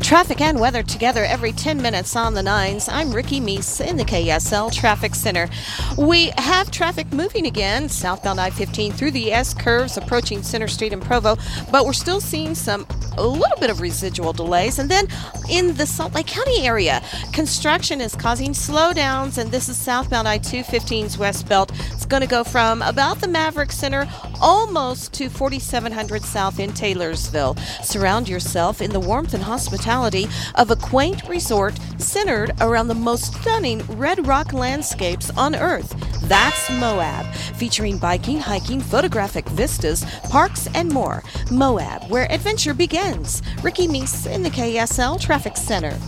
Traffic and weather together every 10 minutes on the nines. I'm Ricky Meese in the KSL Traffic Center. We have traffic moving again southbound I-15 through the S-curves approaching Center Street in Provo, but we're still seeing a little bit of residual delays. And then in the Salt Lake County area, construction is causing slowdowns, and this is southbound I-215's West Belt. It's going to go from about the Maverick Center almost to 4700 South in Taylorsville. Surround yourself in the warmth and hospitality of a quaint resort centered around the most stunning red rock landscapes on Earth. That's Moab, featuring biking, hiking, photographic vistas, parks, and more. Moab, where adventure begins. Ricky Meese in the KSL Traffic Center.